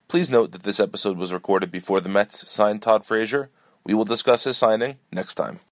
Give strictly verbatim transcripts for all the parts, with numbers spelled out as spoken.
Please note that this episode was recorded before the Mets signed Todd Frazier. We will discuss his signing next time.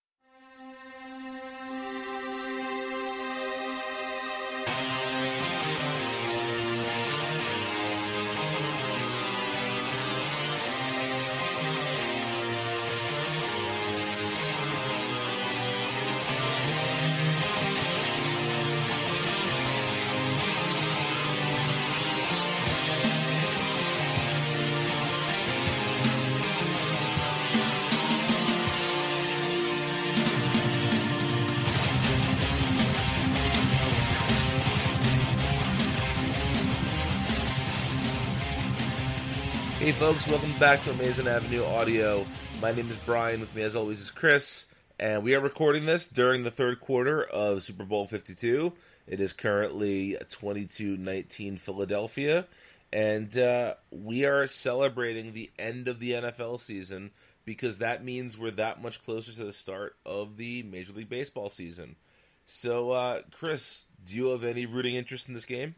Hey folks, welcome back to Amazing Avenue Audio. My name is Brian, with me as always is Chris, and we are recording this during the third quarter of Super Bowl fifty-two. It is currently twenty-two nineteen Philadelphia, and uh, we are celebrating the end of the N F L season because that means we're that much closer to the start of the Major League Baseball season. So, uh, Chris, do you have any rooting interest in this game?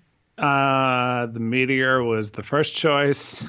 Uh, the Meteor was the first choice.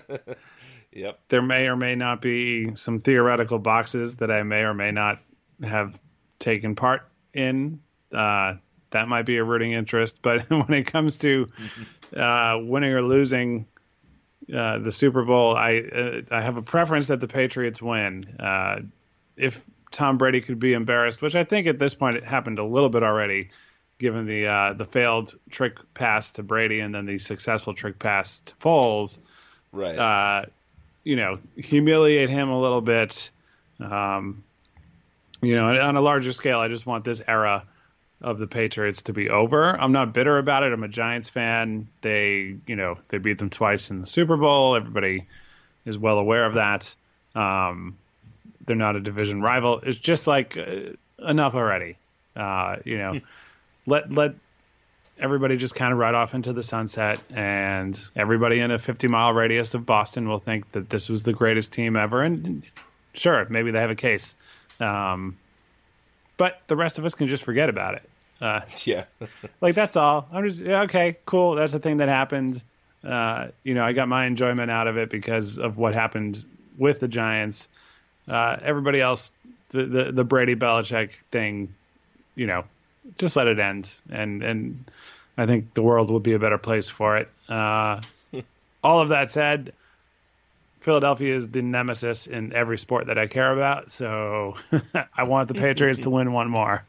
Yep. There may or may not be some theoretical boxes that I may or may not have taken part in. Uh, that might be a rooting interest. But when it comes to uh, winning or losing uh, the Super Bowl, I uh, I have a preference that the Patriots win. Uh, if Tom Brady could be embarrassed, which I think at this point it happened a little bit already, given the uh, the failed trick pass to Brady and then the successful trick pass to Foles. Right. Uh, you know, humiliate him a little bit. Um, you know, on a larger scale, I just want this era of the Patriots to be over. I'm not bitter about it. I'm a Giants fan. They, you know, they beat them twice in the Super Bowl. Everybody is well aware of that. Um, they're not a division rival. It's just like uh, enough already. Uh, you know, let let. everybody just kind of ride off into the sunset, and everybody in a fifty mile radius of Boston will think that this was the greatest team ever. And sure, maybe they have a case. Um, but the rest of us can just forget about it. Uh, yeah. like, that's all. I'm just, yeah, okay, cool. That's the thing that happened. Uh, you know, I got my enjoyment out of it because of what happened with the Giants. Uh, everybody else, the, the, the Brady Belichick thing, you know, just let it end. And, and I think the world will be a better place for it. Uh, all of that said, Philadelphia is the nemesis in every sport that I care about. So I want the Patriots to win one more.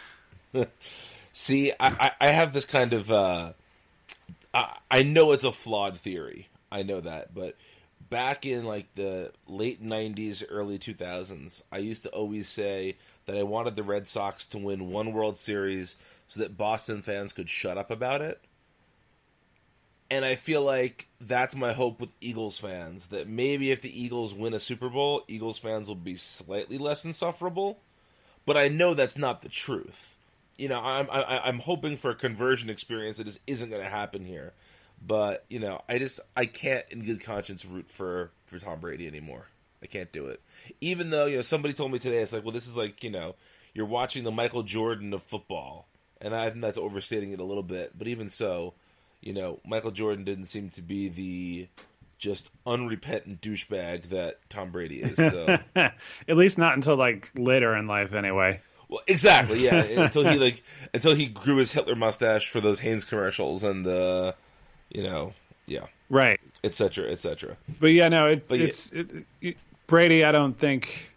See, I, I have this kind of, uh, I, I know it's a flawed theory. I know that. But back in like the late nineties, early two thousands, I used to always say that I wanted the Red Sox to win one World Series so that Boston fans could shut up about it. And I feel like that's my hope with Eagles fans, that maybe if the Eagles win a Super Bowl, Eagles fans will be slightly less insufferable. But I know that's not the truth. You know, I'm I, I'm hoping for a conversion experience that just isn't going to happen here. But, you know, I just, I can't in good conscience root for, for Tom Brady anymore. I can't do it. Even though, you know, somebody told me today, it's like, well, this is like, you know, you're watching the Michael Jordan of football. And I think that's overstating it a little bit. But even so, you know, Michael Jordan didn't seem to be the just unrepentant douchebag that Tom Brady is. So. At least not until, like, later in life, anyway. Well, exactly, yeah. until he, like, until he grew his Hitler mustache for those Hanes commercials and, uh, you know, yeah. Right. Et cetera, et cetera. But, yeah, no, it, but, it's... It, it, Brady, I don't think,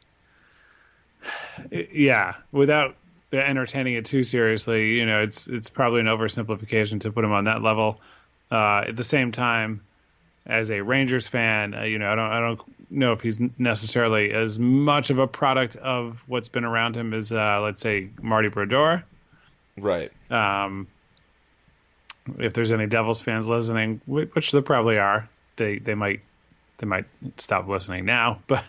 yeah, without entertaining it too seriously, you know, it's it's probably an oversimplification to put him on that level. Uh, at the same time, as a Rangers fan, uh, you know, I don't I don't know if he's necessarily as much of a product of what's been around him as, uh, let's say, Marty Brodeur. Right. Um, if there's any Devils fans listening, which there probably are, they they might. They might stop listening now, but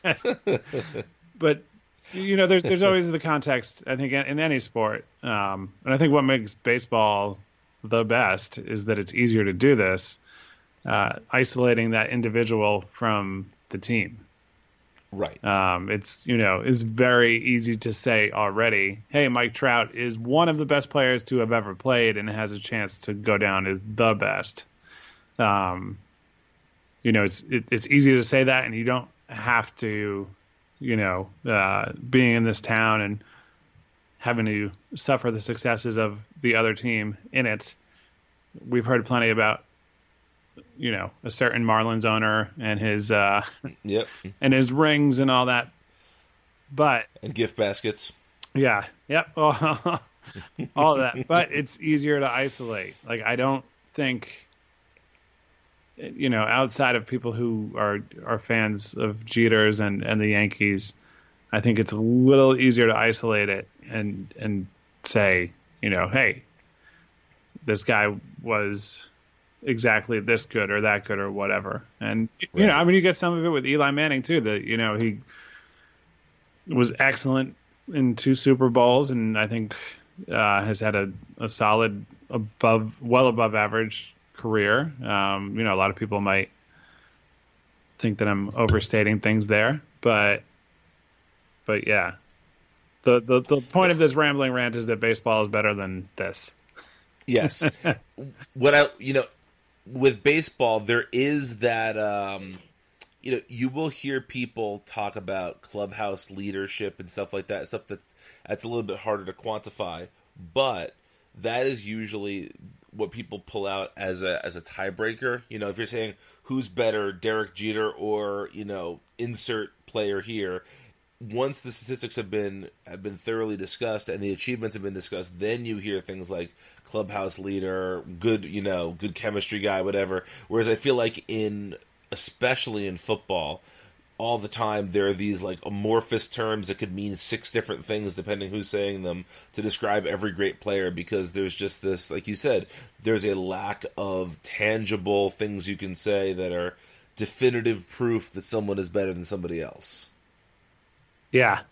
but you know, there's there's always the context. I think in, in any sport, um, and I think what makes baseball the best is that it's easier to do this, uh, isolating that individual from the team. Right. Um, it's you know it's very easy to say already. Hey, Mike Trout is one of the best players to have ever played and has a chance to go down as the best. Um, you know, it's it, it's easy to say that, and you don't have to, you know, uh, being in this town and having to suffer the successes of the other team in it. We've heard plenty about, you know, a certain Marlins owner and his uh, yep, and his rings and all that, but and gift baskets. Yeah, yep, all of that. But it's easier to isolate. Like, I don't think, you know, outside of people who are are fans of Jeters and, and the Yankees, I think it's a little easier to isolate it and and say, you know, hey, this guy was exactly this good or that good or whatever. And, you right. know, I mean, you get some of it with Eli Manning, too, that, you know, he was excellent in two Super Bowls and I think uh, has had a, a solid, above, well above average career. Um, you know, a lot of people might think that I'm overstating things there, but but yeah. The, the the point of this rambling rant is that baseball is better than this. Yes. What I, you know, with baseball, there is that, um, you know, you will hear people talk about clubhouse leadership and stuff like that, stuff that that's a little bit harder to quantify, but that is usually what people pull out as a as a tiebreaker. You know, if you're saying who's better, Derek Jeter or, you know, insert player here, once the statistics have been have been thoroughly discussed and the achievements have been discussed, then you hear things like clubhouse leader, good, you know, good chemistry guy, whatever. Whereas I feel like in, especially in football, all the time there are these like amorphous terms that could mean six different things depending who's saying them to describe every great player, because there's just this, like you said, there's a lack of tangible things you can say that are definitive proof that someone is better than somebody else. Yeah.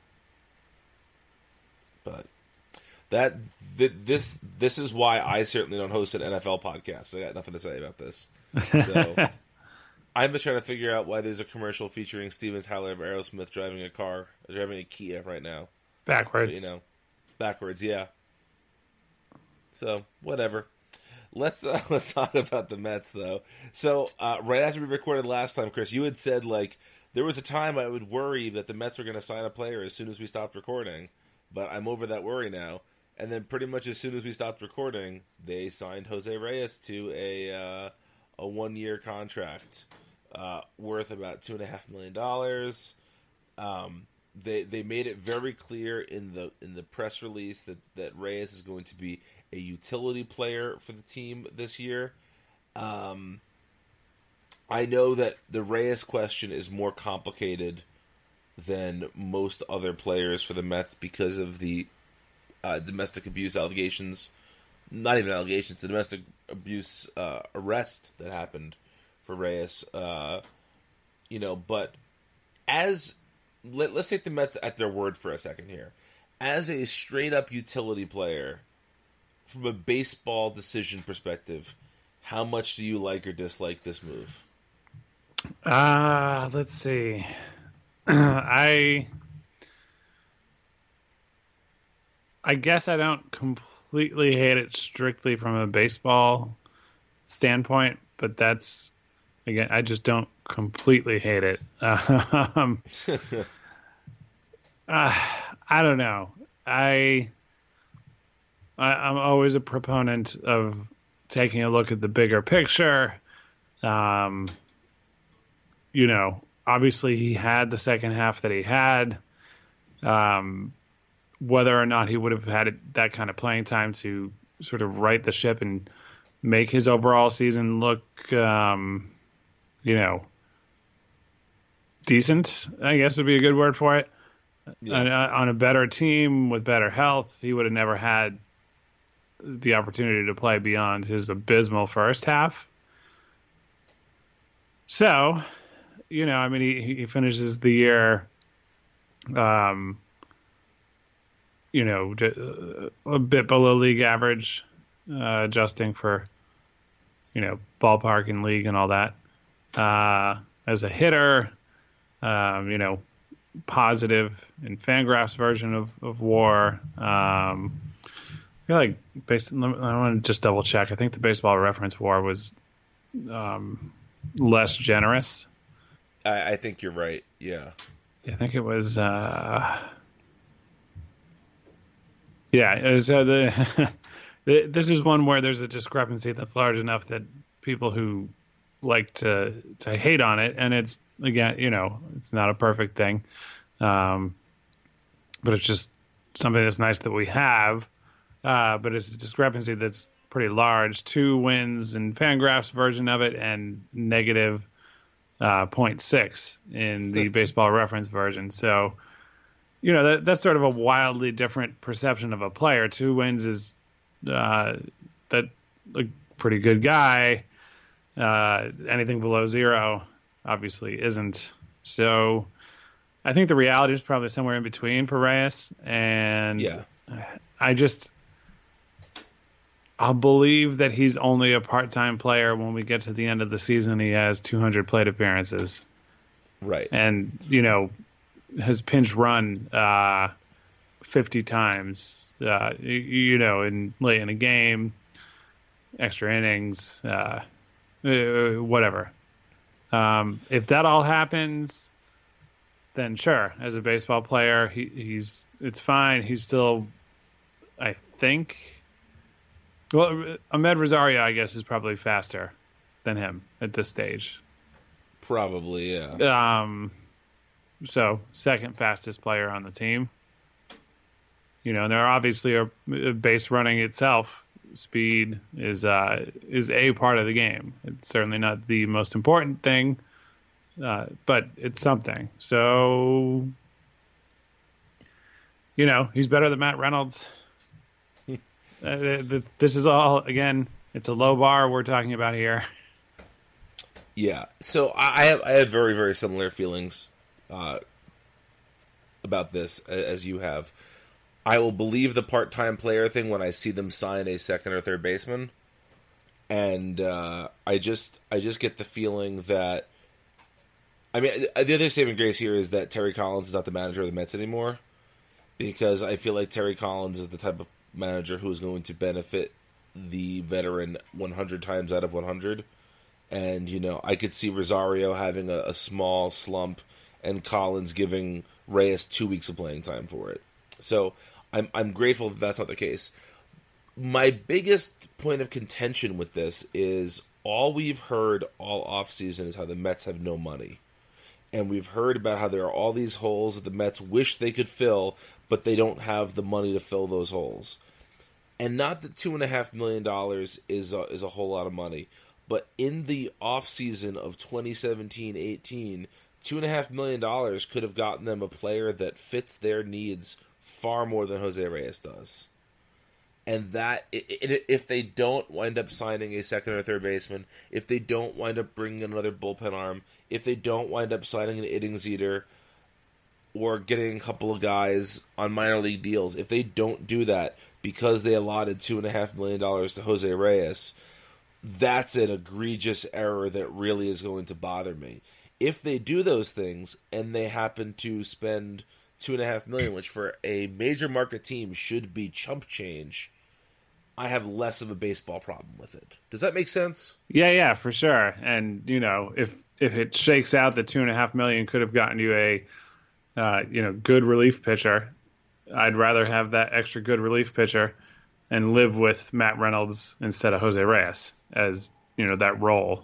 But that th- this this is why I certainly don't host an N F L podcast. I got nothing to say about this. So I'm just trying to figure out why there's a commercial featuring Steven Tyler of Aerosmith driving a car, driving a Kia right now. Backwards. But, you know, backwards, yeah. So, whatever. Let's uh, let's talk about the Mets, though. So, uh, right after we recorded last time, Chris, you had said, like, there was a time I would worry that the Mets were going to sign a player as soon as we stopped recording, but I'm over that worry now. And then pretty much as soon as we stopped recording, they signed Jose Reyes to a uh, a one-year contract uh, worth about two and a half million dollars. Um, they they made it very clear in the in the press release that, that Reyes is going to be a utility player for the team this year. Um, I know that the Reyes question is more complicated than most other players for the Mets because of the uh, domestic abuse allegations, not even allegations, the domestic abuse uh, arrest that happened for Reyes. Uh, you know, but as let, let's take the Mets at their word for a second here. As a straight-up utility player, from a baseball decision perspective, how much do you like or dislike this move? Ah, uh, let's see. I I guess I don't completely hate it strictly from a baseball standpoint, but that's, again, I just don't completely hate it. Um, uh, I don't know. I, I I'm always a proponent of taking a look at the bigger picture. Um, you know, obviously he had the second half that he had. Um, whether or not he would have had it, that kind of playing time to sort of right the ship and make his overall season look, um, you know, decent, I guess would be a good word for it. Yeah. On, on a better team with better health, he would have never had the opportunity to play beyond his abysmal first half. So, you know, I mean, he, he finishes the year, um, you know, a bit below league average, uh, adjusting for, you know, ballpark and league and all that. Uh, as a hitter, um, you know, positive in Fangraph's version of, of WAR. Um, I feel like, based on, I want to just double check. I think the Baseball Reference WAR was um, less generous. I, I think you're right. Yeah. I think it was. Uh, yeah, it was, uh, the this is one where there's a discrepancy that's large enough that people who like to to hate on it, and it's again, you know, it's not a perfect thing, um, but it's just something that's nice that we have. Uh, but it's a discrepancy that's pretty large. Two wins in Fangraph's version of it, and negative uh, zero point six in the Baseball Reference version. So, you know, that, that's sort of a wildly different perception of a player. Two wins is uh, that a pretty good guy. Uh, anything below zero, obviously, isn't. So, I think the reality is probably somewhere in between for Reyes. And yeah. I just, I'll believe that he's only a part-time player when we get to the end of the season. He has two hundred plate appearances. Right. And, you know, has pinch run uh, fifty times, uh, you, you know, in late in a game, extra innings, uh, uh, whatever. Um, if that all happens, then sure, as a baseball player, he, he's it's fine. He's still, I think, well, Ahmed Rosario, I guess, is probably faster than him at this stage. Probably, yeah. Um, so second fastest player on the team. You know, and they're obviously a, a base running itself. Speed is uh, is a part of the game. It's certainly not the most important thing, uh, but it's something. So, you know, he's better than Matt Reynolds. uh, the, the, this is all, again, it's a low bar we're talking about here. Yeah, so I have I have very very similar feelings uh, about this as you have. I will believe the part time player thing when I see them sign a second or third baseman, and uh, I just I just get the feeling that, I mean, the other saving grace here is that Terry Collins is not the manager of the Mets anymore, because I feel like Terry Collins is the type of manager who is going to benefit the veteran one hundred times out of one hundred. And, you know, I could see Rosario having a, a small slump and Collins giving Reyes two weeks of playing time for it. So I'm I'm grateful that that's not the case. My biggest point of contention with this is all we've heard all offseason is how the Mets have no money. And we've heard about how there are all these holes that the Mets wish they could fill, but they don't have the money to fill those holes. And not that two point five million dollars is a, is a whole lot of money. But in the offseason of twenty seventeen eighteen, two point five million dollars could have gotten them a player that fits their needs far more than Jose Reyes does. And that, if they don't wind up signing a second or third baseman, if they don't wind up bringing another bullpen arm, if they don't wind up signing an innings eater or getting a couple of guys on minor league deals, if they don't do that because they allotted two point five million dollars to Jose Reyes, that's an egregious error that really is going to bother me. If they do those things and they happen to spend two and a half million, which for a major market team should be chump change, I have less of a baseball problem with it. Does that make sense? Yeah, yeah, for sure. And you know, if if it shakes out that two and a half million could have gotten you a uh, you know good relief pitcher, I'd rather have that extra good relief pitcher and live with Matt Reynolds instead of Jose Reyes as, you know, that role.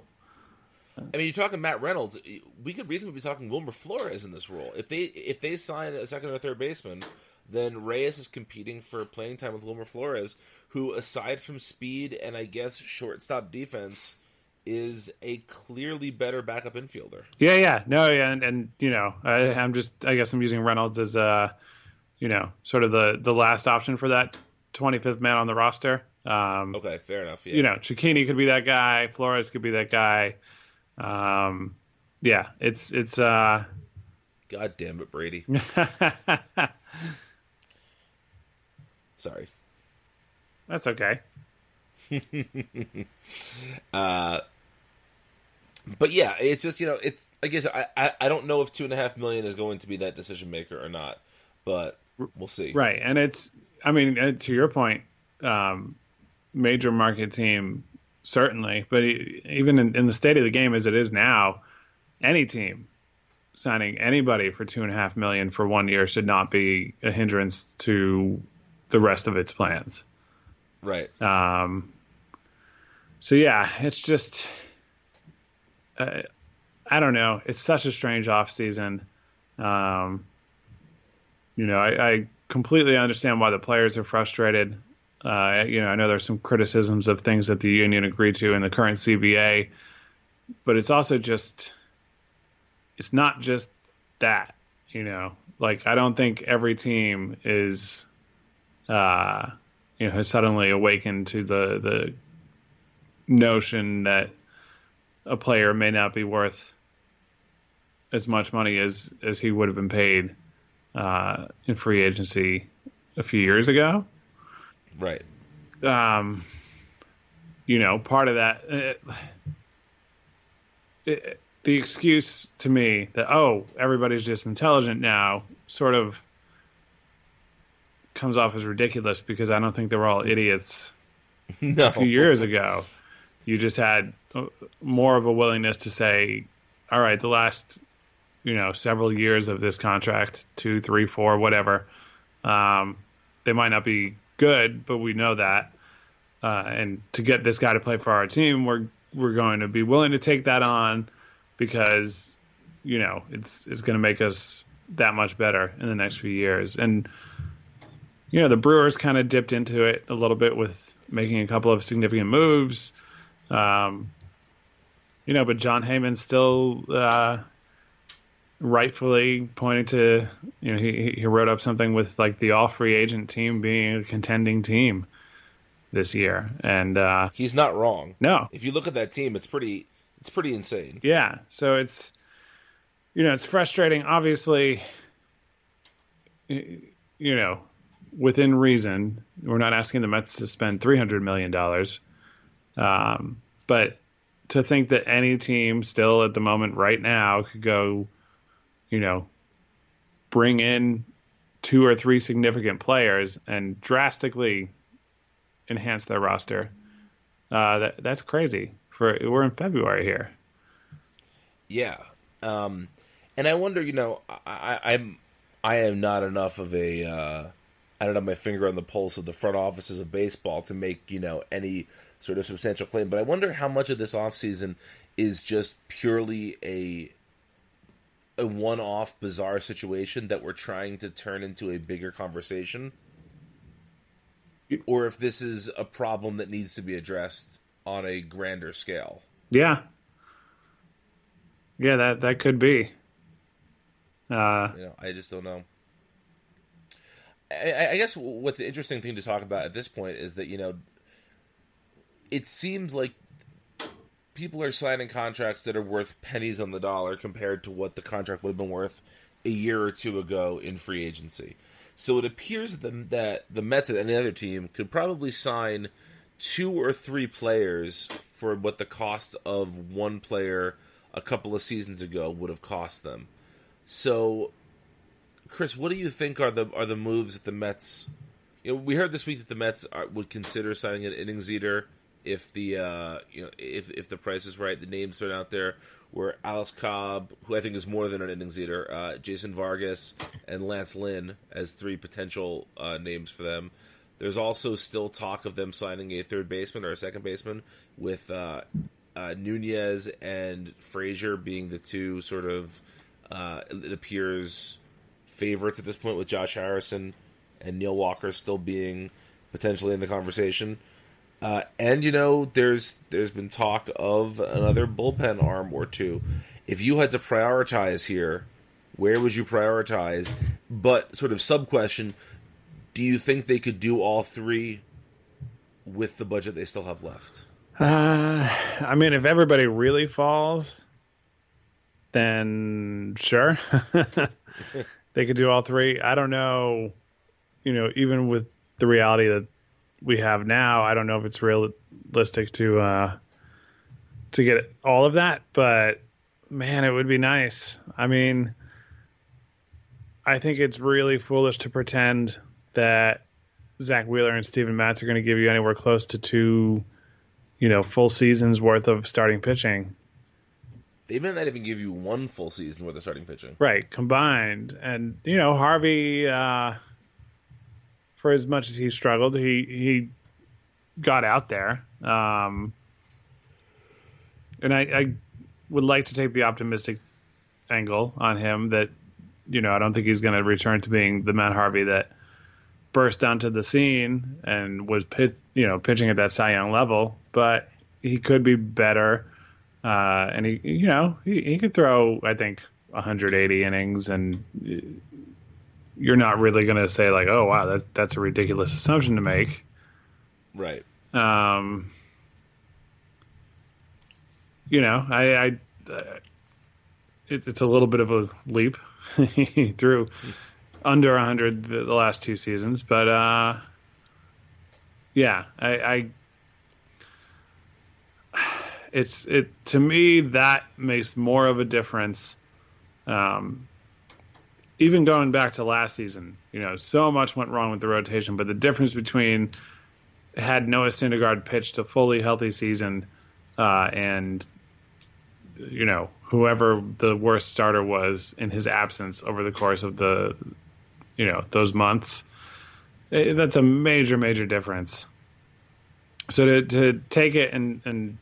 I mean, you're talking Matt Reynolds. We could reasonably be talking Wilmer Flores in this role. If they if they sign a second or third baseman, then Reyes is competing for playing time with Wilmer Flores, who, aside from speed and I guess shortstop defense, is a clearly better backup infielder. Yeah, yeah, no, yeah, and, and you know, I, I'm just, I guess I'm using Reynolds as a, you know, sort of the the last option for that twenty-fifth man on the roster. Um, okay, fair enough. Yeah. You know, Cicchini could be that guy. Flores could be that guy. Um, yeah, it's it's. Uh... God damn it, Brady. Sorry. That's okay. uh, but yeah, it's just, you know, it's I guess I, I I don't know if two and a half million is going to be that decision maker or not, but we'll see. Right, and it's, I mean, to your point, um, major market team, certainly. But even in, in the state of the game as it is now, any team signing anybody for two and a half million for one year should not be a hindrance to the rest of its plans. Right. Um. So yeah, it's just, uh, I don't know. It's such a strange off season. Um. You know, I, I completely understand why the players are frustrated. Uh, you know, I know there's some criticisms of things that the union agreed to in the current C B A, but it's also just, it's not just that, you know, like I don't think every team is, uh, you know, has suddenly awakened to the, the notion that a player may not be worth as much money as, as he would have been paid uh, in free agency a few years ago. Right. Um, you know, part of that, it, it, the excuse to me that, oh, everybody's just intelligent now sort of comes off as ridiculous because I don't think they were all idiots no. a few years ago. You just had more of a willingness to say, all right, the last, you know, several years of this contract, two, three, four, whatever, um, they might not be good, but we know that. Uh, and to get this guy to play for our team, we're we're going to be willing to take that on because, you know, it's it's going to make us that much better in the next few years. And, you know, the Brewers kind of dipped into it a little bit with making a couple of significant moves. Um, you know, but John Heyman still uh, rightfully pointing to, you know, he, he wrote up something with like the all free agent team being a contending team this year. And uh, he's not wrong. No. If you look at that team, it's pretty, it's pretty insane. Yeah. So it's, you know, it's frustrating. Obviously, you know, within reason, we're not asking the Mets to spend three hundred million dollars. Um, but to think that any team still at the moment right now could go, you know, bring in two or three significant players and drastically enhance their roster, uh, that that's crazy. For we're in February here. Yeah. Um, and I wonder, you know, I, I, I'm, I am not enough of a, uh, I don't have my finger on the pulse of the front offices of baseball to make, you know, any sort of substantial claim. But I wonder how much of this offseason is just purely a a one-off bizarre situation that we're trying to turn into a bigger conversation, or if this is a problem that needs to be addressed on a grander scale. Yeah. Yeah, that, that could be. Uh, you know, I just don't know. I, I guess what's the interesting thing to talk about at this point is that, you know, it seems like people are signing contracts that are worth pennies on the dollar compared to what the contract would have been worth a year or two ago in free agency. So it appears that, that the Mets and any other team could probably sign two or three players for what the cost of one player a couple of seasons ago would have cost them. So, Chris, what do you think are the are the moves that the Mets? You know, we heard this week that the Mets are, would consider signing an innings eater if the uh, you know if if the price is right. The names thrown out there were Alex Cobb, who I think is more than an innings eater, uh, Jason Vargas, and Lance Lynn as three potential uh, names for them. There's also still talk of them signing a third baseman or a second baseman, with uh, uh, Nunez and Frazier being the two sort of uh, it appears favorites at this point, with Josh Harrison and Neil Walker still being potentially in the conversation. Uh, and, you know, there's there's been talk of another bullpen arm or two. If you had to prioritize here, where would you prioritize? But sort of sub-question, do you think they could do all three with the budget they still have left? Uh, I mean, if everybody really falls, then sure. They could do all three. I don't know, you know, even with the reality that we have now, I don't know if it's realistic to uh, to get all of that, but man, it would be nice. I mean, I think it's really foolish to pretend that Zach Wheeler and Steven Matz are going to give you anywhere close to two, you know, full season's worth of starting pitching. They may not even give you one full season worth of starting pitching. Right, combined. And, you know, Harvey, uh, for as much as he struggled, he, he got out there. Um, and I, I would like to take the optimistic angle on him that, you know, I don't think he's going to return to being the Matt Harvey that burst onto the scene and was, you know, pitching at that Cy Young level. But he could be better. Uh, and he, you know, he, he could throw, I think, one hundred eighty innings, and you're not really going to say like, oh wow, that that's a ridiculous assumption to make. Right. Um. You know, I, I uh, it, it's a little bit of a leap. He threw under one hundred the, the last two seasons, but uh, yeah, I. I It's it to me that makes more of a difference. Um, even going back to last season, you know, so much went wrong with the rotation, but the difference between had Noah Syndergaard pitched a fully healthy season uh, and you know whoever the worst starter was in his absence over the course of the you know those months, it, that's a major major difference. So to to take it and and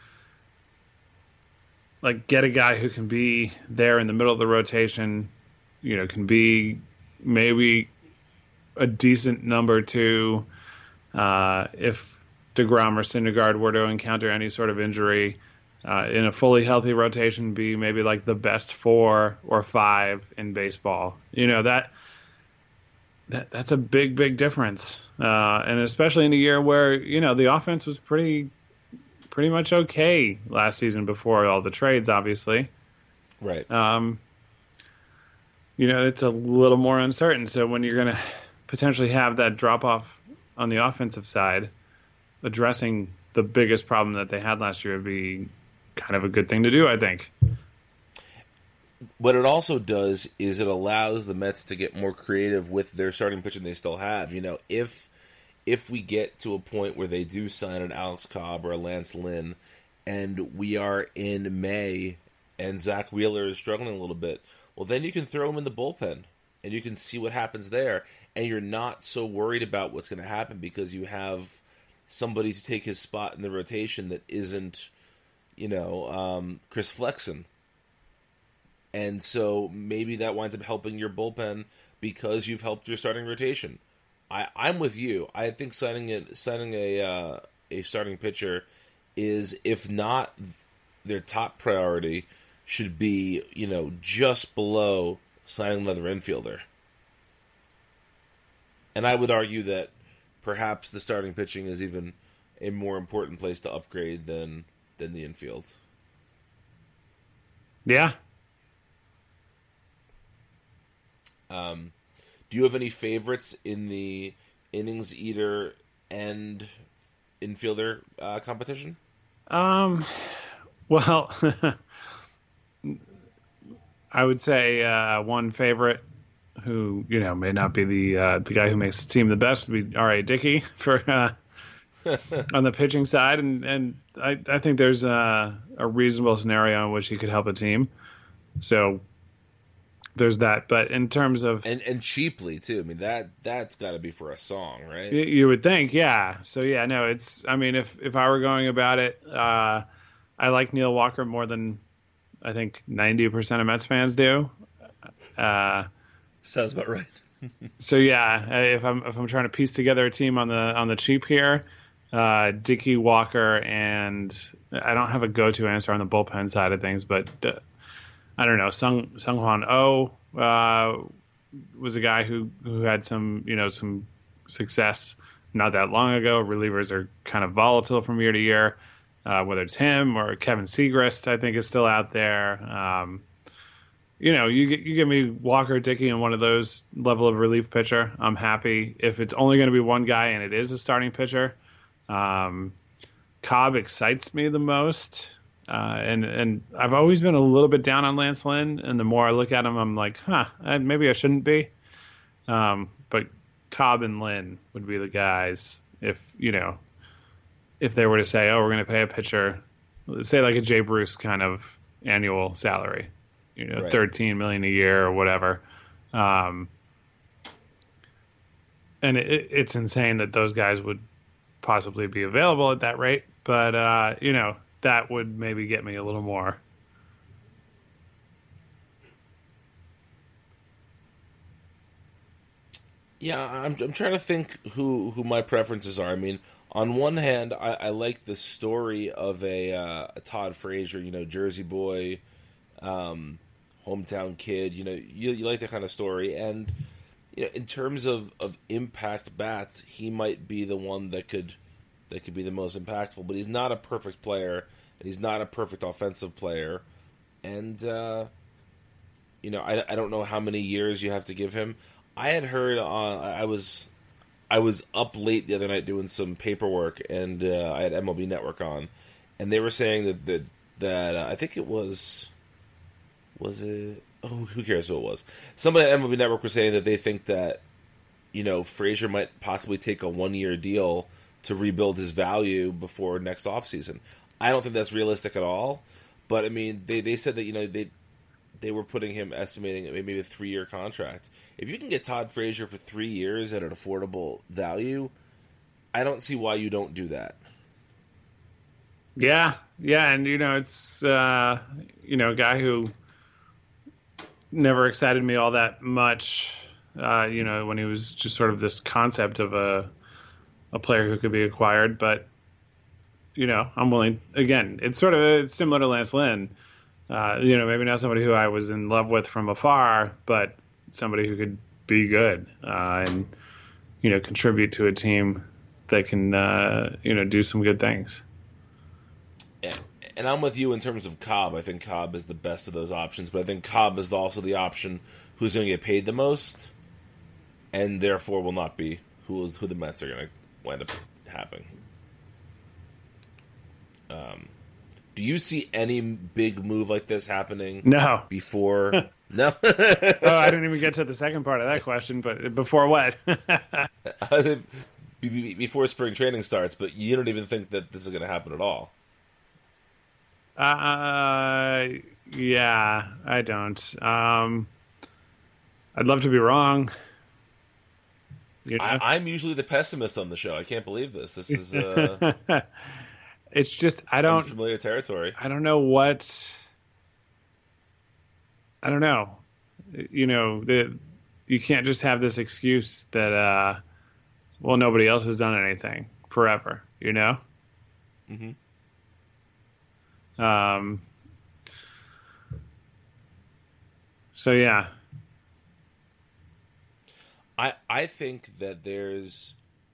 like get a guy who can be there in the middle of the rotation, you know, can be maybe a decent number two uh, if DeGrom or Syndergaard were to encounter any sort of injury uh, in a fully healthy rotation, be maybe like the best four or five in baseball. You know, that that that's a big, big difference. Uh, and especially in a year where, you know, the offense was pretty pretty much okay last season before all the trades, obviously. Right. Um, you know, it's a little more uncertain. So when you're going to potentially have that drop off on the offensive side, addressing the biggest problem that they had last year would be kind of a good thing to do, I think. What it also does is it allows the Mets to get more creative with their starting pitching they still have. You know, if if we get to a point where they do sign an Alex Cobb or a Lance Lynn, and we are in May, and Zach Wheeler is struggling a little bit, well, then you can throw him in the bullpen, and you can see what happens there, and you're not so worried about what's going to happen because you have somebody to take his spot in the rotation that isn't, you know, um, Chris Flexen. And so maybe that winds up helping your bullpen because you've helped your starting rotation. I, I'm with you. I think signing it, signing a uh, a starting pitcher is, if not their top priority, should be, you know, just below signing another infielder. And I would argue that perhaps the starting pitching is even a more important place to upgrade than than the infield. Yeah. Um, do you have any favorites in the innings eater and infielder uh, competition? Um, well, I would say uh, one favorite who, you know, may not be the uh, the guy who makes the team the best would be R A. Dickey for uh, on the pitching side, and and I, I think there's a, a reasonable scenario in which he could help a team. So there's that. But in terms of and and cheaply too, I mean that that's got to be for a song, right? You, you would think, yeah. So yeah, no, it's. I mean, if if I were going about it, uh, I like Neil Walker more than I think ninety percent of Mets fans do. Uh, Sounds about right. So yeah, if I'm if I'm trying to piece together a team on the on the cheap here, uh, Dickey, Walker, and I don't have a go-to answer on the bullpen side of things, but uh, I don't know. Sung Seung-Hwan Oh uh, was a guy who who had some you know some success not that long ago. Relievers are kind of volatile from year to year, uh, whether it's him or Kevin Segrist, I think is still out there. Um, You know, you you give me Walker, Dickey, and one of those level of relief pitcher, I'm happy. If it's only going to be one guy and it is a starting pitcher, um, Cobb excites me the most. Uh, and and I've always been a little bit down on Lance Lynn, and the more I look at him, I'm like, huh, I, maybe I shouldn't be. Um, but Cobb and Lynn would be the guys if, you know, if they were to say, oh, we're going to pay a pitcher, let's say like a Jay Bruce kind of annual salary, you know, Right. thirteen million a year or whatever. Um, and it, it's insane that those guys would possibly be available at that rate. But, uh, you know, that would maybe get me a little more. Yeah, I'm I'm trying to think who who my preferences are. I mean, on one hand, I, I like the story of a, uh, a Todd Frazier, you know, Jersey boy, um, hometown kid. You know, you you like that kind of story, and you know, in terms of, of impact bats, he might be the one that could that could be the most impactful. But he's not a perfect player, and he's not a perfect offensive player, and uh, you know, I, I don't know how many years you have to give him. I had heard on I was I was up late the other night doing some paperwork, and uh, I had M L B Network on, and they were saying that that, that uh, I think it was was it oh who cares who it was, somebody at M L B Network was saying that they think that you know Frazier might possibly take a one year deal to rebuild his value before next offseason. I don't think that's realistic at all, but I mean they, they said that you know they they were putting him estimating maybe a three year contract. If you can get Todd Frazier for three years at an affordable value, I don't see why you don't do that. Yeah, yeah, and you know it's uh, you know a guy who never excited me all that much. Uh, you know when he was just sort of this concept of a a player who could be acquired, but you know I'm willing. Again, it's sort of it's similar to Lance Lynn. Uh, you know maybe not somebody who I was in love with from afar, but somebody who could be good uh, and you know contribute to a team that can uh, you know do some good things. And I'm with you in terms of Cobb. I think Cobb is the best of those options, but I think Cobb is also the option who's going to get paid the most, and therefore will not be who is who the Mets are going to wind up having. Um, do you see any big move like this happening? No. Before no. Oh, I didn't even get to the second part of that question. But before what? Before spring training starts, but you don't even think that this is going to happen at all. Uh, yeah, I don't. Um, I'd love to be wrong. You know? I, I'm usually the pessimist on the show. I can't believe this. This is uh, it's just I don't unfamiliar territory. I don't know what. I don't know. You know, the, you can't just have this excuse that uh, well, nobody else has done anything forever. You know. Mm-hmm. Um, so yeah, I I think that there's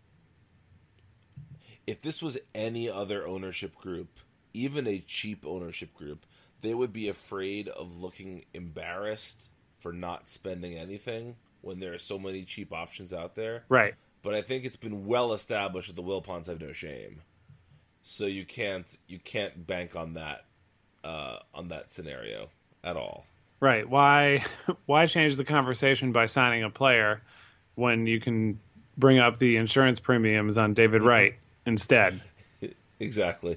if this was any other ownership group, even a cheap ownership group, they would be afraid of looking embarrassed for not spending anything when there are so many cheap options out there. right. But I think it's been well established that the Wilpons have no shame. So you can't you can't bank on that uh, on that scenario at all. Right. Why why change the conversation by signing a player when you can bring up the insurance premiums on David Wright instead? Exactly.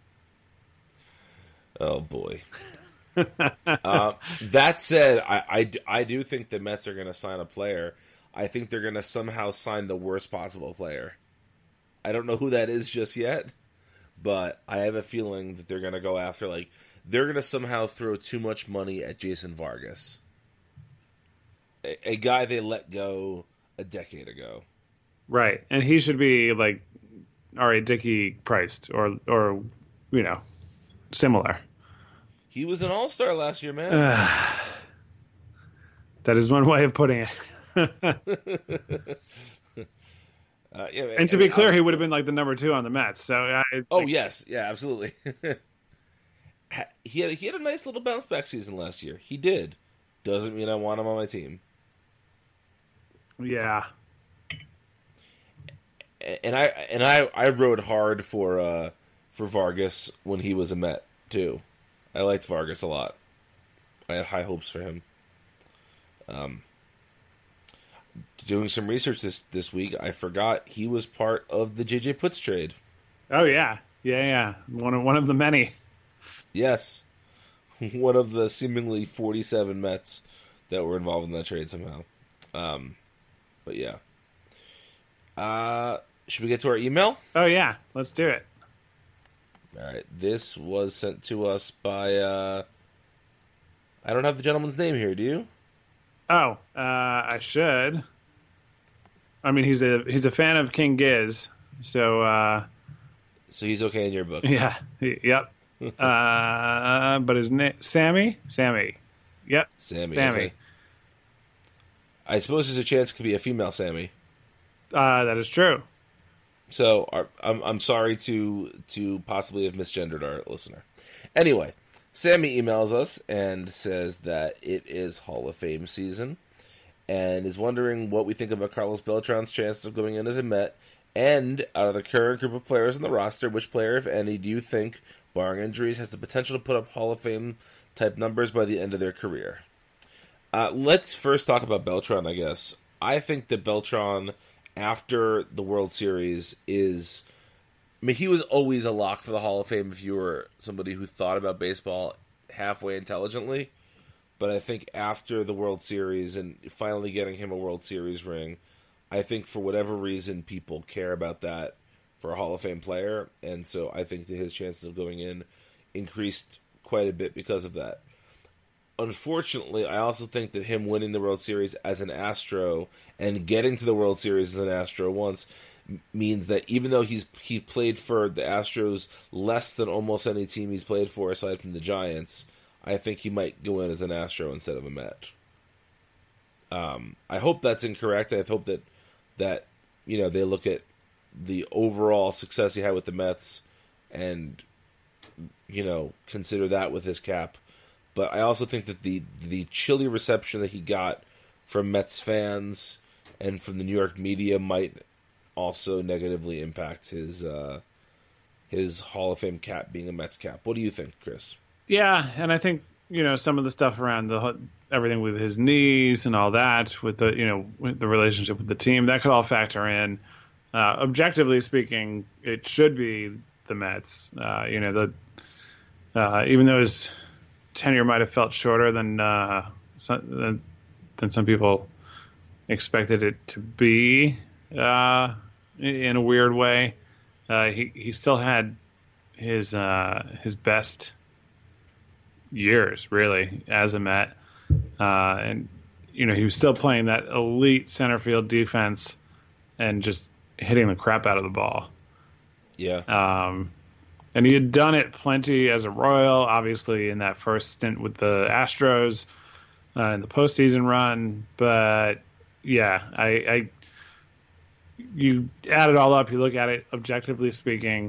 Oh boy. uh, that said, I, I, I do think the Mets are going to sign a player. I think they're going to somehow sign the worst possible player. I don't know who that is just yet. But I have a feeling that they're going to go after, like, they're going to somehow throw too much money at Jason Vargas. A, a guy they let go a decade ago. Right. And he should be, like, all right, Dickey priced or, or you know, similar. He was an all-star last year, man. Uh, that is one way of putting it. Uh, yeah, and to be clear, he would have been like the number two on the Mets. So, I, oh like, yes, yeah, absolutely. he had he had a nice little bounce back season last year. He did. Doesn't mean I want him on my team. Yeah. And I and I, I rode hard for uh, for Vargas when he was a Met too. I liked Vargas a lot. I had high hopes for him. Um. Doing some research this, this week, I forgot he was part of the J J Putz trade. Oh yeah, yeah, yeah. One of one of the many. Yes, one of the seemingly forty-seven Mets that were involved in that trade somehow. Um, but yeah. Uh, should we get to our email? Oh yeah, let's do it. All right. This was sent to us by. Uh, I don't have the gentleman's name here. Do you? Oh, uh, I should. I mean, he's a he's a fan of King Giz, so uh, So he's okay in your book. yeah, he- yep. uh, but his name Sammy, Sammy, yep, Sammy. Sammy. Okay. I suppose there's a chance it could be a female Sammy. Uh, that is true. So our, I'm I'm sorry to to possibly have misgendered our listener. Anyway, Sammy emails us and says that it is Hall of Fame season, and is wondering what we think about Carlos Beltran's chances of going in as a Met, and out of the current group of players in the roster, which player, if any, do you think, barring injuries, has the potential to put up Hall of Fame type numbers by the end of their career? Uh, let's first talk about Beltran, I guess. I think that Beltran, after the World Series, is... I mean, he was always a lock for the Hall of Fame if you were somebody who thought about baseball halfway intelligently. But I think after the World Series and finally getting him a World Series ring, I think for whatever reason people care about that for a Hall of Fame player. And so I think that his chances of going in increased quite a bit because of that. Unfortunately, I also think that him winning the World Series as an Astro and getting to the World Series as an Astro once means that even though he's he played for the Astros less than almost any team he's played for aside from the Giants, I think he might go in as an Astro instead of a Met. Um, I hope that's incorrect. I hope that that you know they look at the overall success he had with the Mets and you know consider that with his cap. But I also think that the the chilly reception that he got from Mets fans and from the New York media might also negatively impact his uh, his Hall of Fame cap being a Mets cap. What do you think, Chris? Yeah, and I think you know some of the stuff around the everything with his knees and all that, with the you know with the relationship with the team, that could all factor in. Uh, objectively speaking, it should be the Mets. Uh, you know the uh, even though his tenure might have felt shorter than, uh, some, than than some people expected it to be, uh, in a weird way. Uh, he he still had his uh, his best years really as a Met, uh, and you know he was still playing that elite center field defense and just hitting the crap out of the ball. Yeah. Um, And he had done it plenty as a Royal, obviously in that first stint with the Astros uh, in the postseason run. But yeah, I, I you add it all up, you look at it objectively speaking,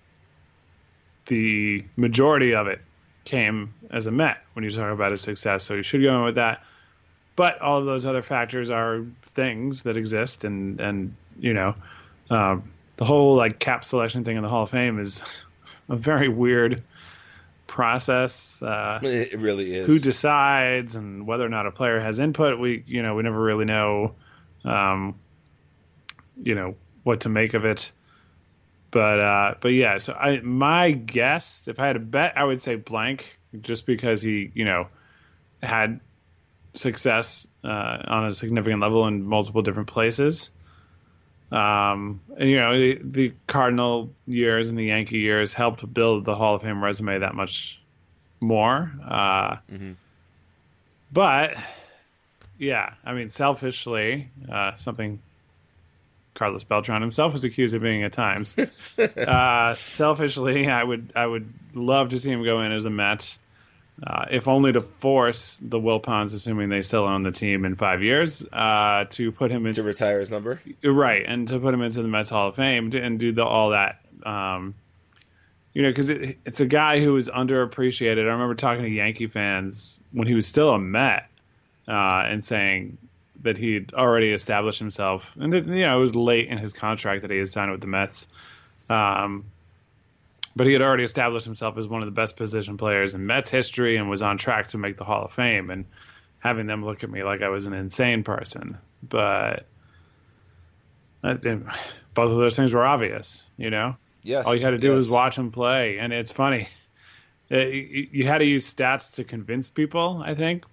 the majority of it came as a Met when you talk about his success. So you should go in with that. But all of those other factors are things that exist, and and you know, um, the whole like cap selection thing in the Hall of Fame is a very weird process. Uh, It really is. Who decides and whether or not a player has input? We, you know, we never really know, um, you know, what to make of it. But, uh, but yeah. So I, my guess, if I had a bet, I would say blank, just because he, you know, had success uh, on a significant level in multiple different places. Um, and, you know, the, the Cardinal years and the Yankee years helped build the Hall of Fame resume that much more. Uh, mm-hmm. But, yeah, I mean, selfishly, uh, something Carlos Beltran himself was accused of being at times. uh, selfishly, I would I would love to see him go in as a Met, uh, if only to force the Wilpons, assuming they still own the team in five years, uh, to put him in to retire his number, right, and to put him into the Mets Hall of Fame to, and do the, all that. Um, you know, because it, it's a guy who was underappreciated. I remember talking to Yankee fans when he was still a Met, uh, and saying that he'd already established himself, and that, you know, it was late in his contract that he had signed with the Mets. Um, But he had already established himself as one of the best position players in Mets history and was on track to make the Hall of Fame, and having them look at me like I was an insane person. But both of those things were obvious, you know? Yes. All you had to do yes. was watch him play, and it's funny. Uh, You you had to use stats to convince people, I think.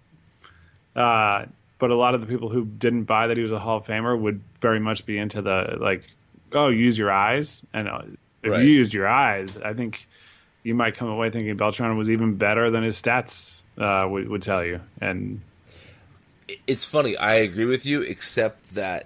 Uh, but a lot of the people who didn't buy that he was a Hall of Famer would very much be into the, like, oh, use your eyes. And uh, if Right. you used your eyes, I think you might come away thinking Beltran was even better than his stats uh, would, would tell you. And It's funny. I agree with you, except that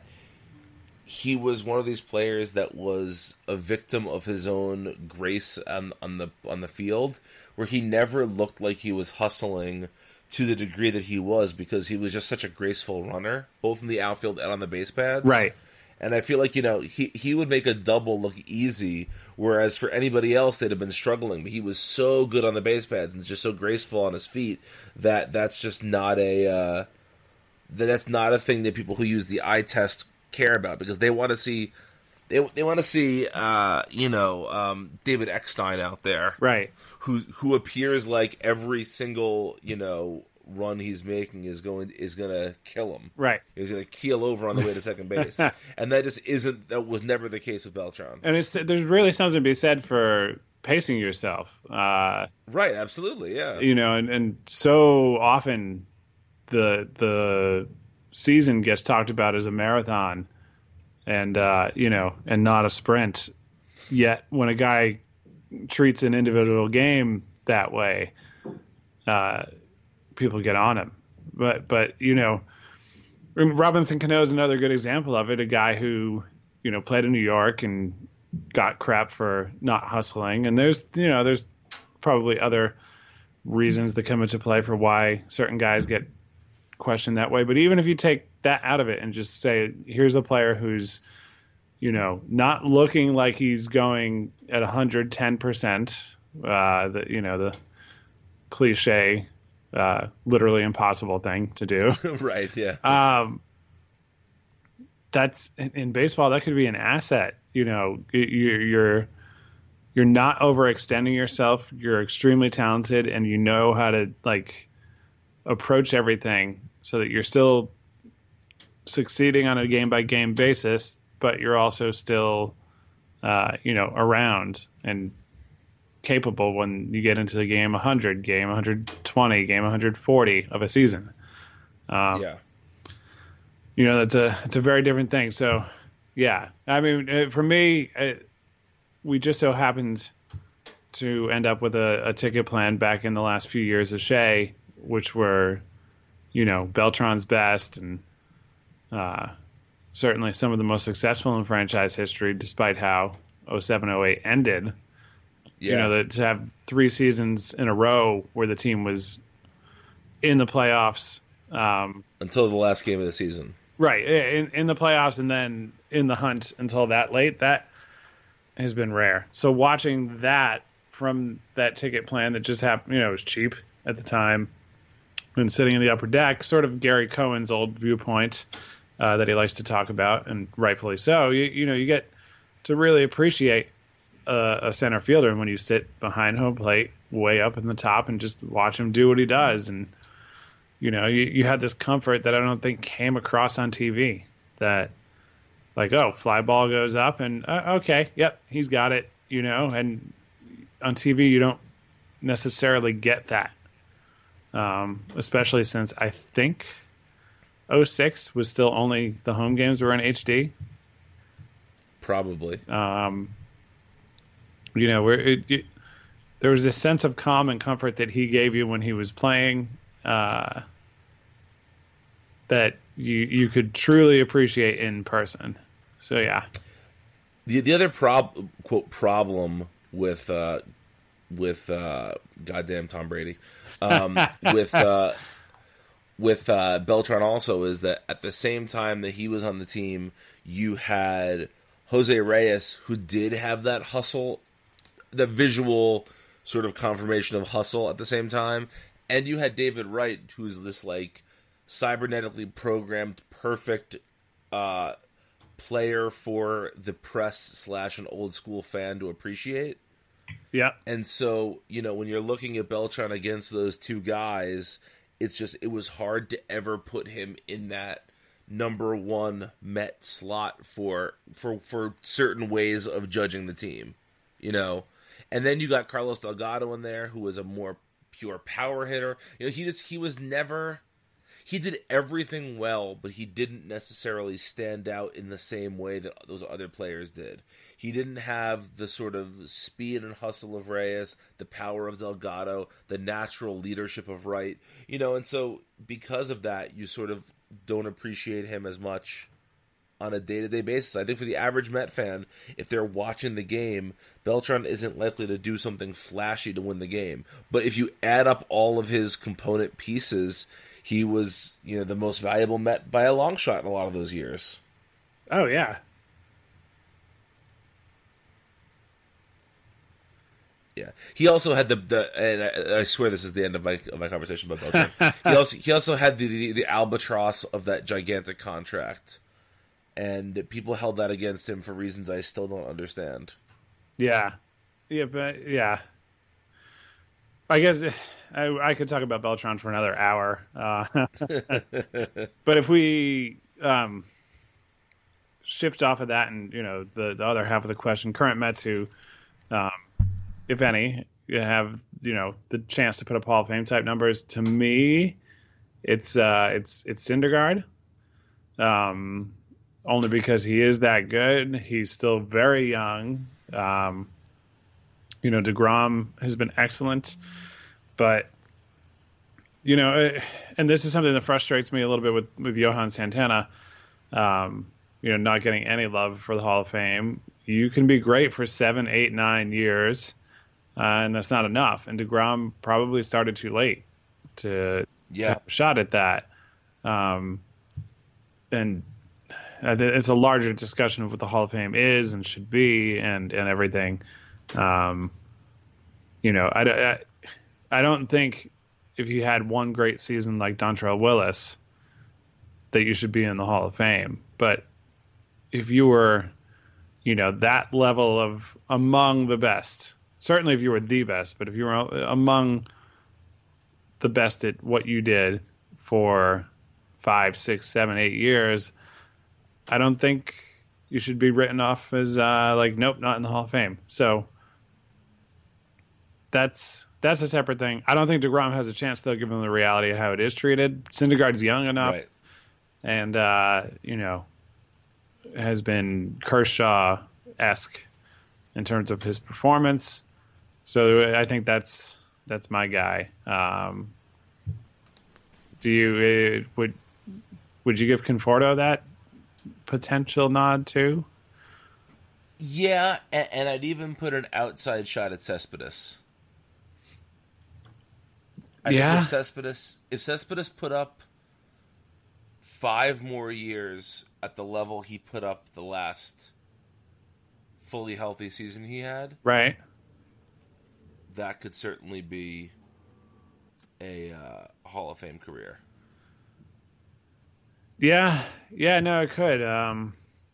he was one of these players that was a victim of his own grace on, on the on the field, where he never looked like he was hustling to the degree that he was, because he was just such a graceful runner, both in the outfield and on the base pads. right. And I feel like, you know, he, he would make a double look easy, whereas for anybody else, they'd have been struggling. But he was so good on the base pads and just so graceful on his feet that that's just not a uh, that that's not a thing that people who use the eye test care about, because they want to see they they want to see uh, you know um, David Eckstein out there, Right. who who appears like every single you know run he's making is going is gonna kill him. Right. He's gonna keel over on the way to second base, and that just isn't that was never the case with Beltran. And it's there's really something to be said for pacing yourself. Uh, Right? Absolutely. Yeah. you know, and, and so often the the season gets talked about as a marathon, and uh, you know, and not a sprint. Yet when a guy treats an individual game that way, uh, people get on him. But but you know, Robinson Cano is another good example of it. A guy who you know played in New York and got crap for not hustling. And there's you know there's probably other reasons that come into play for why certain guys get questioned that way. But even if you take that out of it and just say, here's a player who's you know not looking like he's going at one hundred ten percent, uh, the you know the cliche. Uh, literally impossible thing to do. Right. Yeah. Um, that's in, in baseball. That could be an asset. You know, you, you're you're not overextending yourself. You're extremely talented, and you know how to like approach everything so that you're still succeeding on a game by game basis, but you're also still, uh, you know, around and capable when you get into the game one hundred, game one hundred twenty, game one hundred forty of a season. Um, yeah. You know, that's a it's a very different thing. So, yeah, I mean, uh, for me, uh, we just so happened to end up with a, a ticket plan back in the last few years of Shea, which were, you know, Beltran's best and uh, certainly some of the most successful in franchise history, despite how oh seven oh eight ended. Yeah. You know, that to have three seasons in a row where the team was in the playoffs. Um, Until the last game of the season. right, in, in the playoffs and then in the hunt until that late, that has been rare. So watching that from that ticket plan that just happened, you know, it was cheap at the time, and sitting in the upper deck, sort of Gary Cohen's old viewpoint uh, that he likes to talk about, and rightfully so, you, you know, you get to really appreciate a, a center fielder, and when you sit behind home plate, way up in the top, and just watch him do what he does, and you know, you, you had this comfort that I don't think came across on T V. That like, oh, fly ball goes up, and uh, okay, yep, he's got it. You know, and on T V you don't necessarily get that, um, especially since I think oh six was still only the home games were in H D. Probably. Um, you know, where it, it, there was this sense of calm and comfort that he gave you when he was playing, uh, that you you could truly appreciate in person. So yeah, The the other prob quote problem with uh, with uh, goddamn Tom Brady um, with uh, with uh, Beltran also is that at the same time that he was on the team, you had Jose Reyes, who did have that hustle, the visual sort of confirmation of hustle at the same time, and you had David Wright, who's this like cybernetically programmed, perfect uh, player for the press slash an old school fan to appreciate. yeah, And so, you know, when you're looking at Beltran against those two guys, it's just, it was hard to ever put him in that number one Met slot for for for certain ways of judging the team. you know. And then you got Carlos Delgado in there, who was a more pure power hitter. You know, he just he was never he did everything well, but he didn't necessarily stand out in the same way that those other players did. He didn't have the sort of speed and hustle of Reyes, the power of Delgado, the natural leadership of Wright. You know, and so because of that, you sort of don't appreciate him as much on a day-to-day basis. I think for the average Met fan, if they're watching the game, Beltran isn't likely to do something flashy to win the game. But if you add up all of his component pieces, he was, you know, the most valuable Met by a long shot in a lot of those years. Oh, yeah. Yeah. He also had the, the and I, I swear this is the end of my of my conversation about Beltran. he also he also had the, the the albatross of that gigantic contract. And people held that against him for reasons I still don't understand. Yeah. Yeah, but yeah. I guess I, I could talk about Beltran for another hour. Uh, but if we um, shift off of that and, you know, the, the other half of the question, current Mets who, um, if any, have, you know, the chance to put up Hall of Fame type numbers, to me, it's uh, it's it's Syndergaard. Um Only because he is that good. He's still very young. Um, you know, DeGrom has been excellent. But, you know, and this is something that frustrates me a little bit with, with Johan Santana, um, you know, not getting any love for the Hall of Fame. You can be great for seven, eight, nine years, uh, and that's not enough. And DeGrom probably started too late to, yeah. to have a shot at that. Um, and it's a larger discussion of what the Hall of Fame is and should be and, and everything. Um, you know, I, I, I don't think if you had one great season like Dontrelle Willis that you should be in the Hall of Fame. But if you were, you know, that level of among the best, certainly if you were the best, but if you were among the best at what you did for five, six, seven, eight years, I don't think you should be written off as uh, like, nope, not in the Hall of Fame. So that's that's a separate thing. I don't think DeGrom has a chance, though, given the reality of how it is treated. Syndergaard's young enough, right. and uh, you know, has been Kershaw-esque in terms of his performance. So I think that's that's my guy. Um, do you uh, would would you give Conforto that potential nod too? Yeah, and, and I'd even put an outside shot at Cespedes. I yeah. think if Cespedes, if Cespedes put up five more years at the level he put up the last fully healthy season he had, right, that could certainly be a uh, Hall of Fame career. Yeah, yeah, no, it could. Um,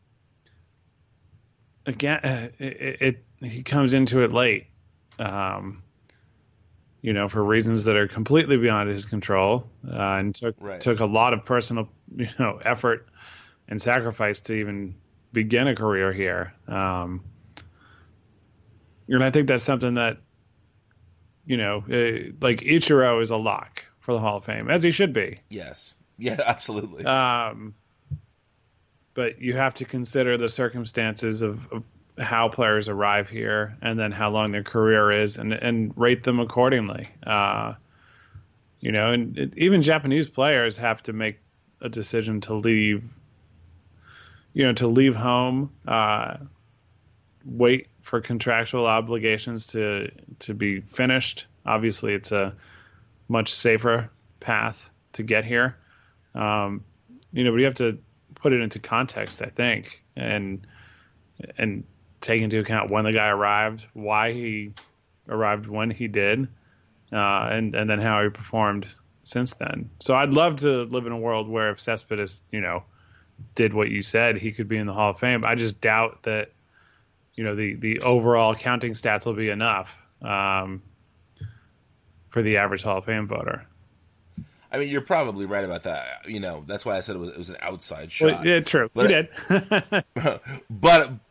again, uh, it, it he comes into it late, um, you know, for reasons that are completely beyond his control, uh, and took right. took a lot of personal, you know, effort and sacrifice to even begin a career here. Um, and I think that's something that, you know, uh, like Ichiro is a lock for the Hall of Fame, as he should be. Yes. Yeah, absolutely. Um, but you have to consider the circumstances of, of how players arrive here and then how long their career is and, and rate them accordingly. Uh, you know, and it, even Japanese players have to make a decision to leave, you know, to leave home, uh, wait for contractual obligations to, to be finished. Obviously, it's a much safer path to get here. Um, you know, but you have to put it into context, I think, and and take into account when the guy arrived, why he arrived when he did, uh, and and then how he performed since then. So I'd love to live in a world where if Cespedes, you know, did what you said, he could be in the Hall of Fame. I just doubt that, you know, the the overall counting stats will be enough um, for the average Hall of Fame voter. I mean, you're probably right about that. You know, that's why I said it was it was an outside shot. Well, yeah, true. But, you did. but but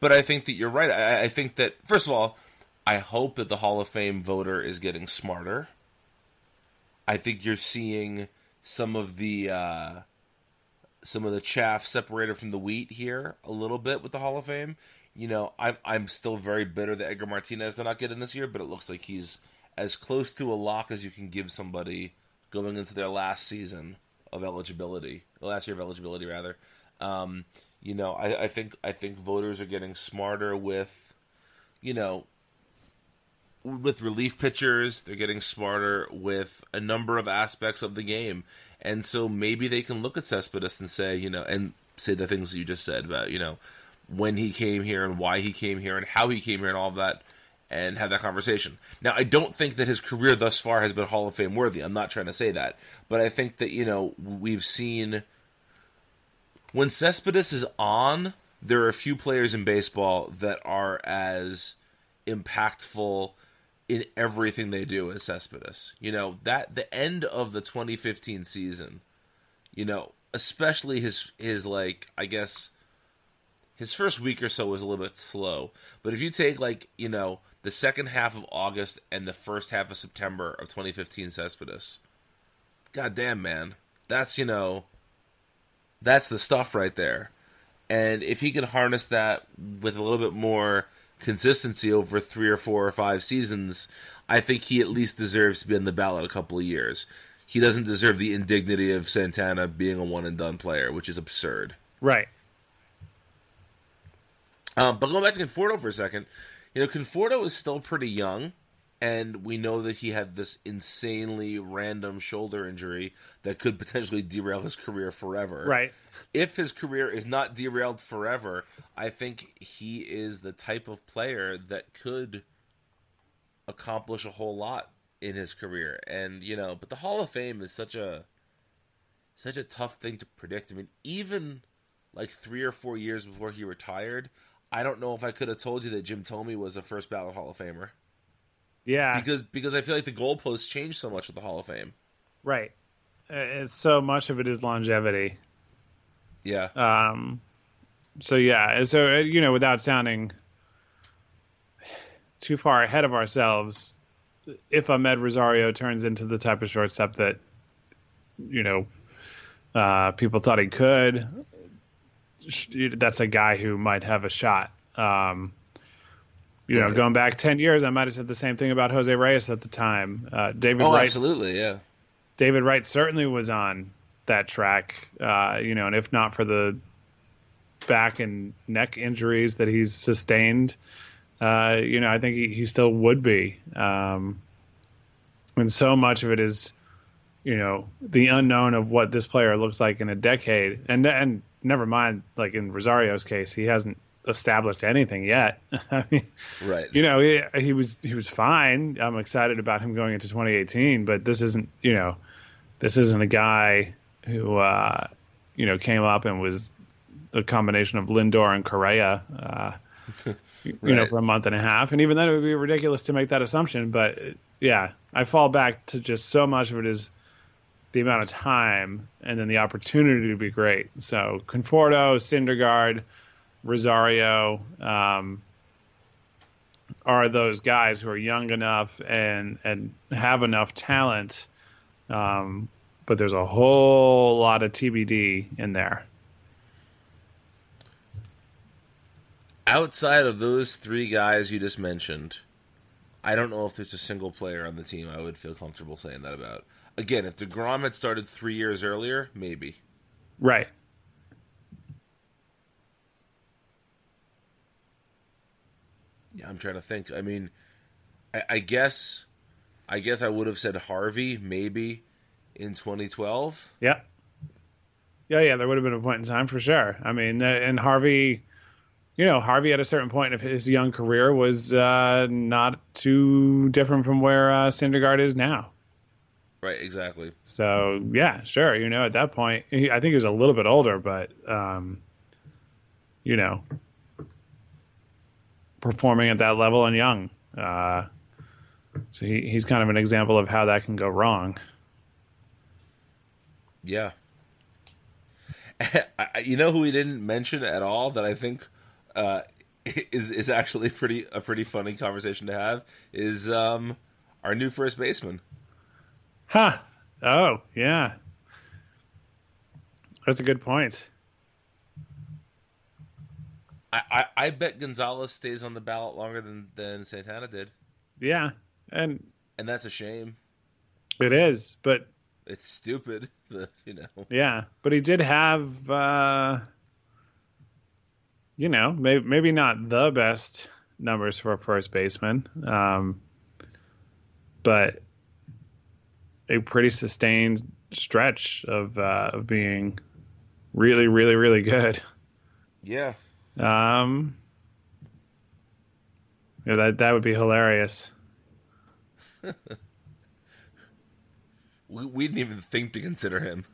but I think that you're right. I, I think that, first of all, I hope that the Hall of Fame voter is getting smarter. I think you're seeing some of the uh, some of the chaff separated from the wheat here a little bit with the Hall of Fame. You know, I'm I'm still very bitter that Edgar Martinez did not get in this year, but it looks like he's as close to a lock as you can give somebody going into their last season of eligibility, the last year of eligibility rather. Um, you know, I, I think I think voters are getting smarter with, you know, with relief pitchers. They're getting smarter with a number of aspects of the game, and so maybe they can look at Cespedes and say, you know, and say the things you just said about, you know, when he came here and why he came here and how he came here and all of that, and have that conversation. Now, I don't think that his career thus far has been Hall of Fame worthy. I'm not trying to say that, but I think that, you know, we've seen when Cespedes is on, there are a few players in baseball that are as impactful in everything they do as Cespedes. You know, that the end of the twenty fifteen season, you know, especially his his like, I guess his first week or so was a little bit slow. But if you take, like, you know, the second half of August and the first half of September of twenty fifteen Cespedes, goddamn, man, that's, you know, that's the stuff right there. And if he can harness that with a little bit more consistency over three or four or five seasons, I think he at least deserves to be on the ballot a couple of years. He doesn't deserve the indignity of Santana being a one-and-done player, which is absurd. Right. Um, but going back to Conforto for a second, you know, Conforto is still pretty young, and we know that he had this insanely random shoulder injury that could potentially derail his career forever. Right. If his career is not derailed forever, I think he is the type of player that could accomplish a whole lot in his career. And, you know, but the Hall of Fame is such a such a tough thing to predict. I mean, even like three or four years before he retired, I don't know if I could have told you that Jim Thome was a first ballot Hall of Famer. Yeah. Because because I feel like the goalposts changed so much with the Hall of Fame. Right. It's so much of it is longevity. Yeah. Um. So yeah. So, you know, without sounding too far ahead of ourselves, if Ahmed Rosario turns into the type of shortstop that, you know, uh, people thought he could, that's a guy who might have a shot. Um, you know, right. Going back ten years, I might have said the same thing about Jose Reyes at the time. Uh, David oh, Wright, absolutely, yeah. David Wright certainly was on that track, uh, you know, and if not for the back and neck injuries that he's sustained, uh, you know, I think he, he still would be. Um, and so much of it is, you know, the unknown of what this player looks like in a decade. And and never mind, like in Rosario's case, he hasn't established anything yet. I mean, right. You know, he, he was he was fine. I'm excited about him going into twenty eighteen, but this isn't, you know, this isn't a guy who, uh, you know, came up and was a combination of Lindor and Correa, uh, you right. know, for a month and a half. And even then, it would be ridiculous to make that assumption. But yeah, I fall back to just so much of it is the amount of time and then the opportunity to be great. So Conforto, Syndergaard, Rosario um, are those guys who are young enough and and have enough talent, um, but there's a whole lot of T B D in there. Outside of those three guys you just mentioned, I don't know if there's a single player on the team I would feel comfortable saying that about. Again, if DeGrom had started three years earlier, maybe. Right. Yeah, I'm trying to think. I mean, I, I guess, I guess I would have said Harvey maybe in twenty twelve. Yeah. Yeah, yeah. There would have been a point in time for sure. I mean, and Harvey, you know, Harvey at a certain point of his young career was uh, not too different from where uh, Syndergaard is now. Right, exactly. So, yeah, sure. You know, at that point, he, I think he was a little bit older, but, um, you know, performing at that level and young. Uh, so he, he's kind of an example of how that can go wrong. Yeah. You know who we didn't mention at all that I think uh, is is actually pretty a pretty funny conversation to have is um, our new first baseman. Huh. Oh, yeah. That's a good point. I, I, I bet Gonzalez stays on the ballot longer than, than Santana did. Yeah. And And that's a shame. it is, but It's stupid, but, you know. yeah, but he did have, uh, you know, maybe, maybe not the best numbers for a first baseman, um, but a pretty sustained stretch of uh, of being really, really, really good. Yeah. Um, yeah, that that would be hilarious. We, we didn't even think to consider him.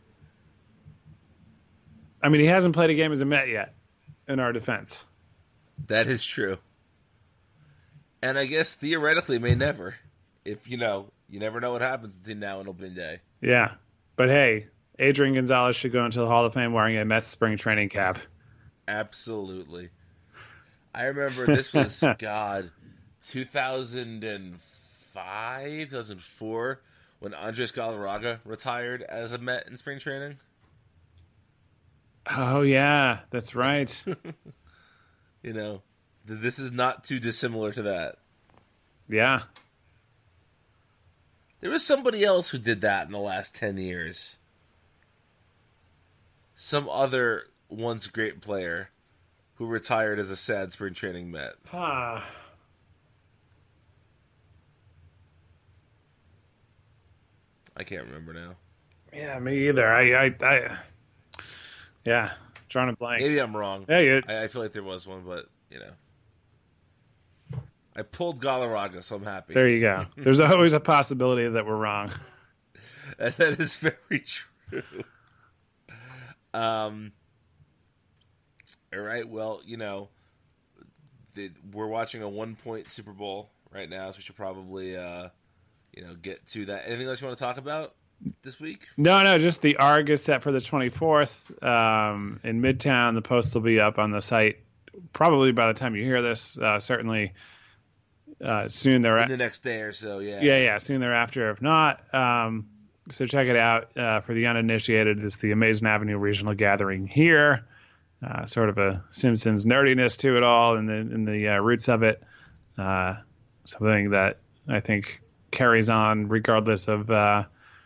I mean, he hasn't played a game as a Met yet, in our defense. That is true. And I guess theoretically may never. If, you know, you never know what happens between now and opening day. Yeah, but hey, Adrian Gonzalez should go into the Hall of Fame wearing a Mets spring training cap. Absolutely. I remember this was, God, two thousand five, two thousand four, when Andres Galarraga retired as a Met in spring training. Oh, yeah, that's right. You know, th- this is not too dissimilar to that. Yeah. There was somebody else who did that in the last ten years. Some other once great player who retired as a sad spring training Met. Huh. I can't remember now. Yeah, me either. I, I, I yeah, drawing a blank. Maybe I'm wrong. Yeah, you, I, I feel like there was one, but, you know. I pulled Galarraga, so I'm happy. there you go. There's always a possibility that we're wrong. That is very true. Um. All right. Well, you know, the, we're watching a one-point Super Bowl right now, so we should probably, uh, you know, get to that. Anything else you want to talk about this week? No, no, just the A R G is set for the twenty-fourth um, in Midtown. The post will be up on the site probably by the time you hear this. Uh, certainly uh, soon thereafter. In the next day or so, yeah. Yeah, yeah, soon thereafter. If not, um, so check it out. Uh, for the uninitiated, it's the Amazing Avenue Regional Gathering here. Uh, sort of a Simpsons nerdiness to it all, and the in the uh, roots of it. Uh, something that I think carries on regardless of uh,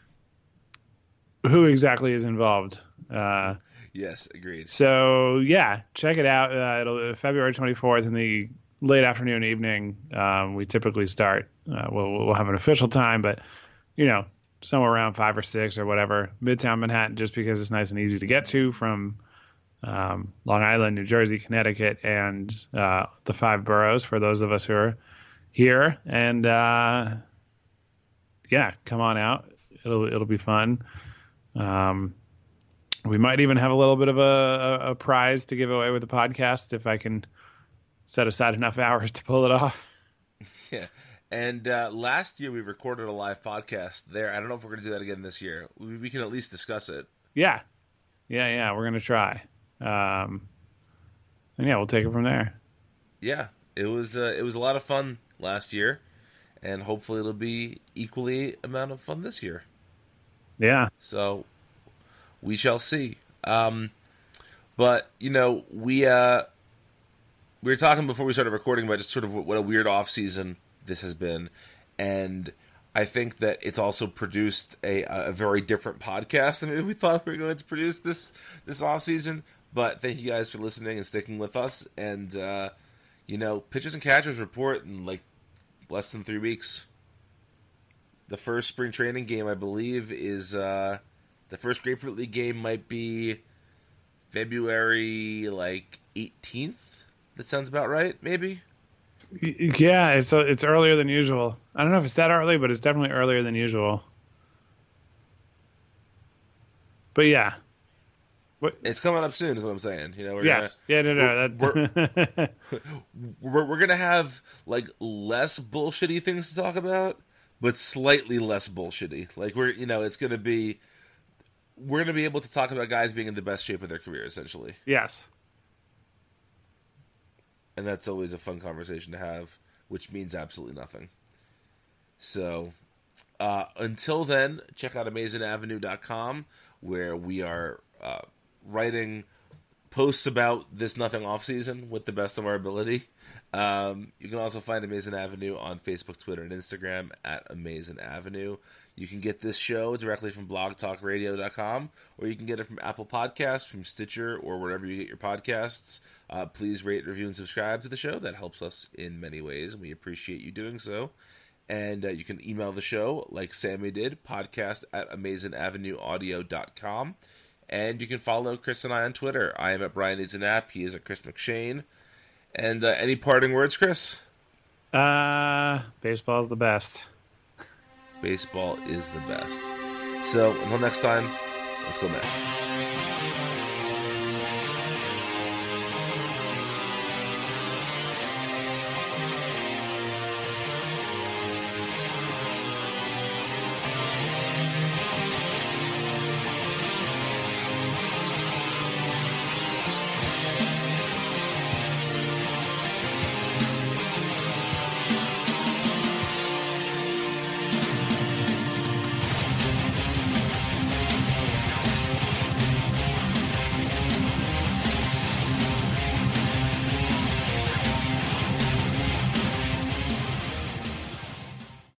who exactly is involved. Uh, Yes, agreed. so yeah, check it out. Uh, it'll February twenty-fourth in the late afternoon, evening. Um, we typically start. Uh, we'll we'll have an official time, but you know, somewhere around five or six or whatever, Midtown Manhattan, just because it's nice and easy to get to from um, Long Island, New Jersey, Connecticut, and uh, the five boroughs for those of us who are here. And uh, yeah, come on out. It'll it'll be fun. Um, we might even have a little bit of a, a, a prize to give away with the podcast if I can set aside enough hours to pull it off. Yeah. And uh, last year we recorded a live podcast there. I don't know if we're going to do that again this year. We, we can at least discuss it. Yeah. Yeah, yeah, we're going to try. Um, and yeah, we'll take it from there. Yeah, it was uh, it was a lot of fun last year, and hopefully it'll be equally amount of fun this year. Yeah. So we shall see. Um, but you know, we uh, we were talking before we started recording about just sort of what a weird off season this has been, and I think that it's also produced a, a very different podcast than we thought we were going to produce this this off season. But thank you guys for listening and sticking with us. And uh, you know, Pitchers and Catchers report in like less than three weeks. The first spring training game, I believe, is uh, the first Grapefruit League game might be February like eighteenth. That sounds about right, maybe. Yeah, it's it's earlier than usual. I don't know if it's that early, but it's definitely earlier than usual. But yeah. What? It's coming up soon, is what I'm saying. You know, we're yes. Gonna, yeah, no, no. We're, that... we're, we're, we're going to have, like, less bullshitty things to talk about, but slightly less bullshitty. Like, we're, you know, it's going to be, we're going to be able to talk about guys being in the best shape of their career, essentially. Yes. And that's always a fun conversation to have, which means absolutely nothing. So, uh, until then, check out amazing avenue dot com, where we are uh, writing posts about this nothing off season with the best of our ability. Um, you can also find Amazing Avenue on Facebook, Twitter, and Instagram at Amazing Avenue. You can get this show directly from blog talk radio dot com, or you can get it from Apple Podcasts, from Stitcher, or wherever you get your podcasts. Uh, please rate, review, and subscribe to the show. That helps us in many ways, and we appreciate you doing so. And uh, you can email the show, like Sammy did, podcast at amazing avenue audio dot com. And you can follow Chris and I on Twitter. I am at Brian Needs an App. He is at Chris McShane. And uh, any parting words, Chris? Uh, baseball's the best. Baseball is the best. So, until next time, let's go Mets.